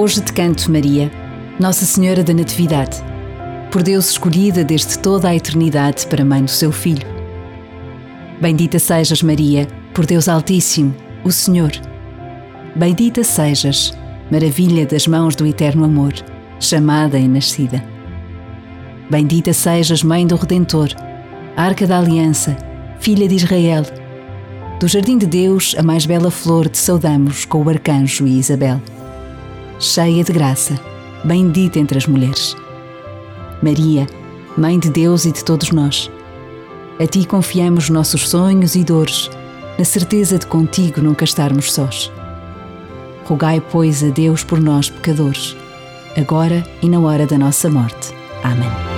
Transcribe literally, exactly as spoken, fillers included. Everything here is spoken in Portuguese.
Hoje te canto, Maria, Nossa Senhora da Natividade, por Deus escolhida desde toda a eternidade para mãe do seu Filho. Bendita sejas, Maria, por Deus Altíssimo, o Senhor. Bendita sejas, maravilha das mãos do eterno amor, chamada e nascida. Bendita sejas, Mãe do Redentor, Arca da Aliança, Filha de Israel. Do jardim de Deus, a mais bela flor te saudamos com o arcanjo e Isabel. Cheia de graça, bendita entre as mulheres. Maria, Mãe de Deus e de todos nós, a ti confiamos nossos sonhos e dores, na certeza de contigo nunca estarmos sós. Rogai, pois, a Deus por nós, pecadores, agora e na hora da nossa morte. Amém.